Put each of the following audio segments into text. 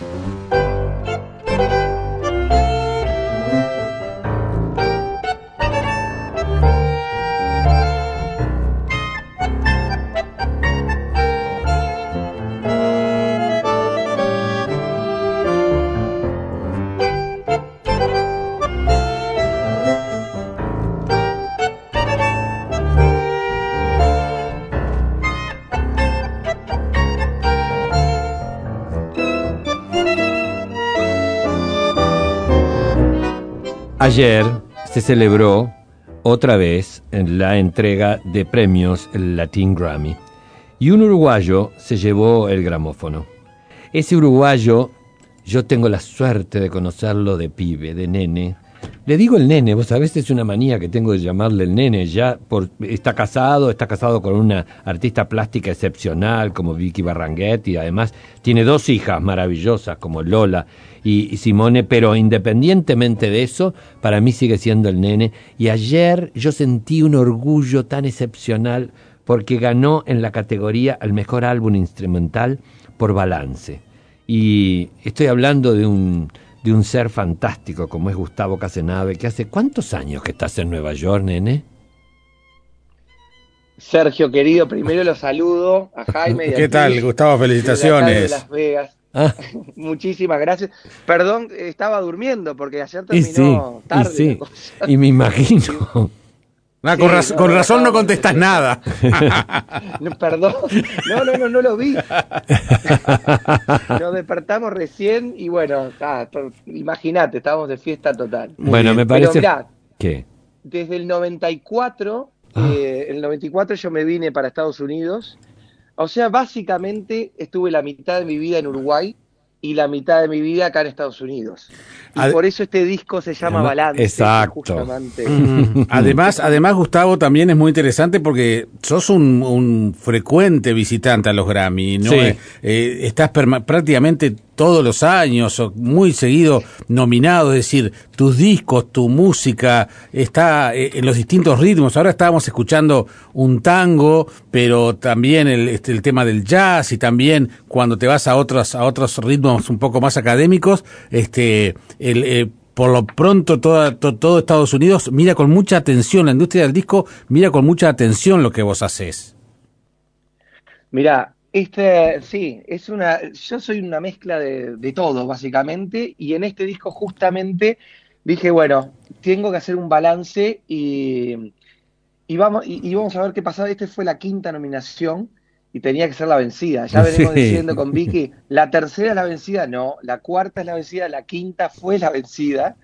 Ayer se celebró otra vez en la entrega de premios Latin Grammy y un uruguayo se llevó el gramófono. Ese uruguayo, yo tengo la suerte de conocerlo de pibe, de nene. Le digo el nene, vos sabés, es una manía que tengo de llamarle el nene. Está casado con una artista plástica excepcional como Vicky Barranguet y además tiene 2 hijas maravillosas como Lola y Simone, pero independientemente de eso, para mí sigue siendo el nene. Y ayer yo sentí un orgullo tan excepcional porque ganó en la categoría al mejor álbum instrumental por Balance. Y estoy hablando de un ser fantástico como es Gustavo Casenave, que hace ¿cuántos años que estás en Nueva York, nene? Sergio, querido, primero lo saludo a Jaime. ¿Qué tal, Gustavo? Felicitaciones. De Las Vegas. Muchísimas gracias. Perdón, estaba durmiendo porque ayer terminó tarde. Y me imagino. Con razón no contestas nada. No, perdón. No lo vi. Nos despertamos recién y bueno, imagínate, estábamos de fiesta total. Bueno, me parece. Pero mirá, ¿qué? Desde el 94, el 94 yo me vine para Estados Unidos. O sea, básicamente estuve la mitad de mi vida en Uruguay y la mitad de mi vida acá en Estados Unidos. Y por eso este disco se llama Balance. Exacto. Justamente. Además, Gustavo, también es muy interesante porque sos un frecuente visitante a los Grammy, ¿no? Sí. Estás prácticamente todos los años, o muy seguido nominado, es decir, tus discos, tu música está en los distintos ritmos. Ahora estábamos escuchando un tango, pero también el tema del jazz, y también cuando te vas a otros ritmos un poco más académicos, por lo pronto todo Estados Unidos mira con mucha atención, la industria del disco mira con mucha atención lo que vos hacés. Mirá, sí, yo soy una mezcla de todo, básicamente, y en este disco justamente dije, bueno, tengo que hacer un balance y vamos a ver qué pasaba. Fue la 5ª nominación y tenía que ser la vencida. Ya venimos diciendo con Vicky, la 3ª es la vencida, no, la 4ª es la vencida, la 5ª fue la vencida.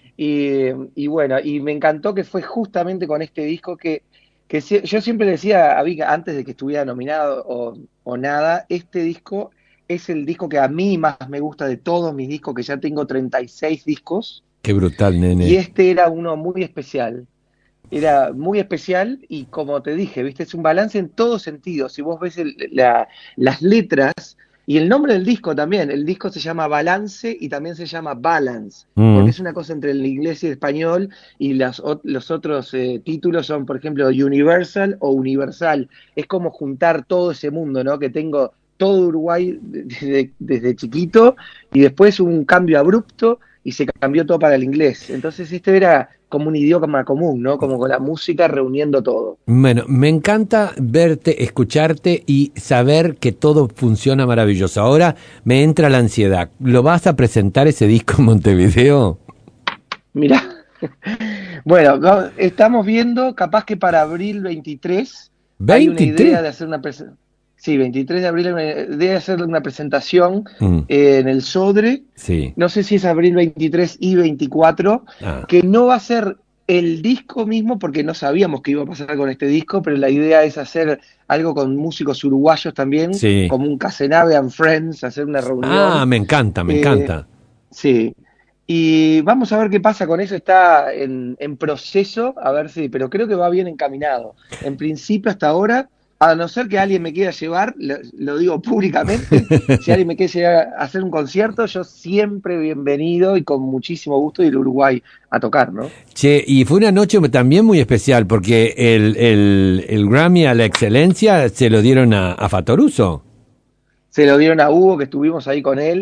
Y bueno, y me encantó que fue justamente con este disco que yo siempre le decía a Vicky, antes de que estuviera nominado o nada, este disco es el disco que a mí más me gusta de todos mis discos, que ya tengo 36 discos. Qué brutal, nene. Y este era uno muy especial. Era muy especial y como te dije, viste, es un balance en todos sentidos. Si vos ves las letras y el nombre del disco también, el disco se llama Balance y también se llama Balance, porque es una cosa entre el inglés y el español, y los otros títulos son, por ejemplo, Universal o Universal. Es como juntar todo ese mundo, ¿no? Que tengo todo Uruguay desde chiquito y después hubo un cambio abrupto y se cambió todo para el inglés. Entonces era como un idioma común, ¿no? Como con la música reuniendo todo. Bueno, me encanta verte, escucharte y saber que todo funciona maravilloso. Ahora me entra la ansiedad. ¿Lo vas a presentar ese disco en Montevideo? Mirá, bueno, estamos viendo, capaz que para abril 23, hay una idea de hacer una presentación. Sí, 23 de abril hay una idea de hacer una presentación en el Sodre. Sí. No sé si es abril 23 y 24, que no va a ser el disco mismo porque no sabíamos qué iba a pasar con este disco, pero la idea es hacer algo con músicos uruguayos también, como un Casenave and Friends, hacer una reunión. Me encanta. Sí. Y vamos a ver qué pasa con eso, está en proceso, a ver si, pero creo que va bien encaminado. En principio, hasta ahora, a no ser que alguien me quiera llevar, lo digo públicamente, si alguien me quiere llevar a hacer un concierto, yo siempre bienvenido y con muchísimo gusto ir a Uruguay a tocar, ¿no? Che, y fue una noche también muy especial, porque el Grammy a la excelencia se lo dieron a Fattoruso. Se lo dieron a Hugo, que estuvimos ahí con él.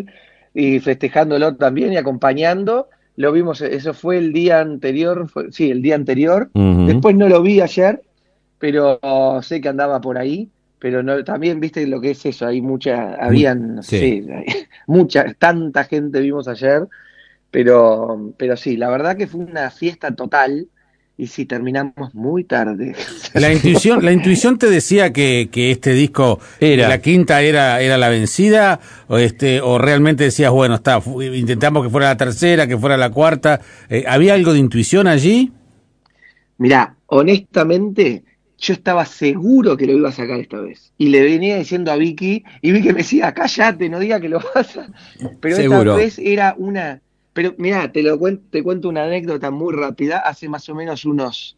y festejándolo también y acompañando. Lo vimos, eso fue el día anterior, sí, el día anterior. Después no lo vi ayer, pero sé que andaba por ahí. Pero no, también viste lo que es eso, hay habían, no Sí. sé, tanta gente vimos ayer, pero sí, la verdad que fue una fiesta total, y sí, terminamos muy tarde. La intuición te decía que este disco, Era. la quinta era la vencida, o realmente decías, bueno, intentamos que fuera la tercera, que fuera la cuarta. ¿Había algo de intuición allí? Mirá, honestamente, yo estaba seguro que lo iba a sacar esta vez. Y le venía diciendo a Vicky, y Vicky me decía, cállate, no diga que lo vas a... Pero esta Seguro. vez era una... Pero mirá, te cuento una anécdota muy rápida. Hace más o menos unos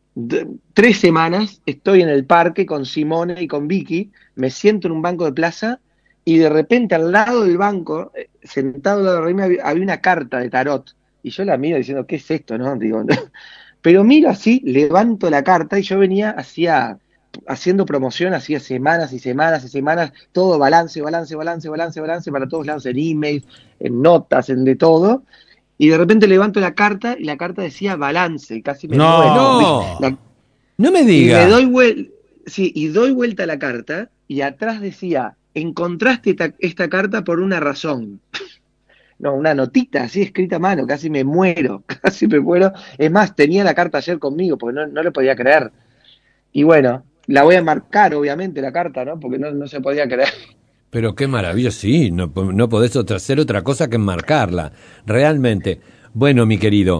3 semanas estoy en el parque con Simone y con Vicky, me siento en un banco de plaza, y de repente al lado del banco, sentado al lado de mí, había una carta de tarot. Y yo la miro diciendo, ¿qué es esto? ¿No? Digo, no. Pero miro así, levanto la carta, y yo venía haciendo promoción hacía semanas y semanas y semanas, todo balance, balance, balance, balance, balance para todos lados, en emails, en notas, en de todo. Y de repente levanto la carta, y la carta decía balance, y casi me muero. No, La- no me y me diga. doy vuelta, sí, y doy vuelta a la carta, y atrás decía, encontraste esta carta por una razón. No, una notita así escrita a mano, casi me muero, casi me muero. Es más, tenía la carta ayer conmigo, porque no lo podía creer. Y bueno, la voy a marcar, obviamente, la carta, ¿no? Porque no se podía creer. Pero qué maravilloso, sí, no podés hacer otra cosa que enmarcarla, realmente. Bueno, mi querido,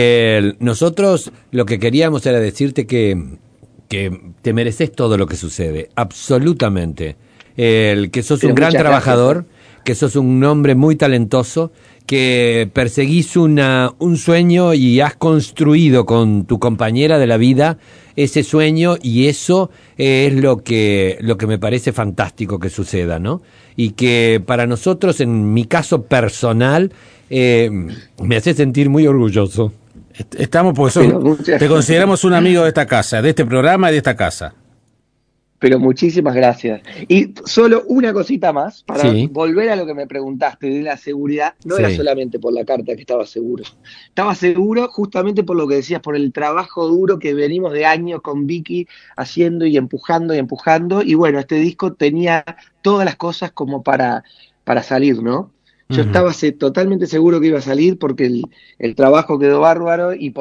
nosotros lo que queríamos era decirte que te mereces todo lo que sucede, absolutamente. Que sos un Pero gran muchas trabajador, gracias. que sos un hombre muy talentoso, que perseguís un sueño y has construido con tu compañera de la vida ese sueño, y eso es lo que me parece fantástico que suceda, ¿no? Y que para nosotros, en mi caso personal, me hace sentir muy orgulloso. Estamos, porque Pero muchas te consideramos un amigo de esta casa, de este programa y de esta casa. Pero muchísimas gracias. Y solo una cosita más, para Sí, volver a lo que me preguntaste de la seguridad. No era sí. solamente por la carta que estaba seguro. Estaba seguro justamente por lo que decías, por el trabajo duro que venimos de años con Vicky haciendo y empujando y empujando. Y bueno, este disco tenía todas las cosas como para salir, ¿no? Yo Ujú. estaba totalmente seguro que iba a salir, porque el trabajo quedó bárbaro, y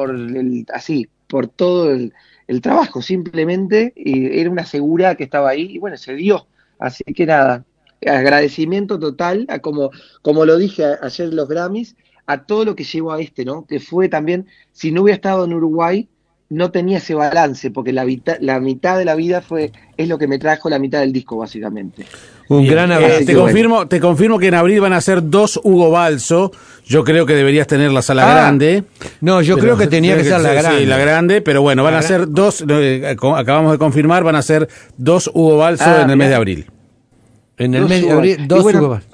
por todo el trabajo, simplemente, y era una segura que estaba ahí, y bueno, se dio. Así que nada, agradecimiento total, como lo dije ayer en los Grammys, a todo lo que llevó a ¿no? Que fue también, si no hubiera estado en Uruguay, no tenía ese balance, porque la mitad de la vida es lo que me trajo la mitad del disco, básicamente. Un Bien, gran Así te que abrazo. bueno. confirmo, te confirmo que en abril van a ser 2 Hugo Balso. Yo creo que deberías tener la sala Ah, grande. No, yo creo que tenía que ser la Sí, grande. la grande, pero bueno, van a ser 2, acabamos de confirmar, van a ser 2 Hugo Balso en el mes de mirá, abril. En el dos mes de uvas. abril, Y dos bueno, uvas.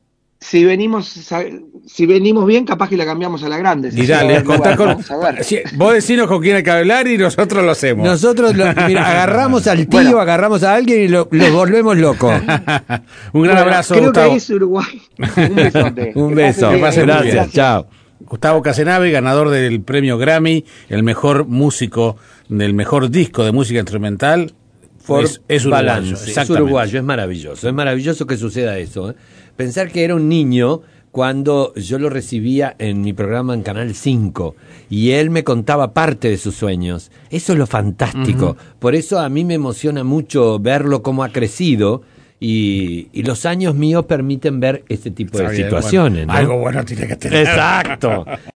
si venimos bien, capaz que la cambiamos a la grande. Si Y llega a dale, haber contá lugar, con. vamos a ver. Vos decinos con quién hay que hablar y nosotros lo hacemos. Nosotros, mira, agarramos al tío, Bueno, agarramos a alguien y lo volvemos loco. Un gran bueno, abrazo, creo Gustavo. que es Uruguay. Un besote. Un Que beso. pasen Que bien. pasen muy bien. Gracias, chao. Gustavo Casenave, ganador del premio Grammy, el mejor músico del mejor disco de música instrumental. Por Es uruguayo, balance. Es exactamente. uruguayo, es maravilloso que suceda eso. ¿Eh? Pensar que era un niño cuando yo lo recibía en mi programa en Canal 5 y él me contaba parte de sus sueños. Eso es lo fantástico. Por eso a mí me emociona mucho verlo cómo ha crecido, y los años míos permiten ver este tipo Está de bien, situaciones. bueno, ¿no? algo bueno tiene que tener. Exacto.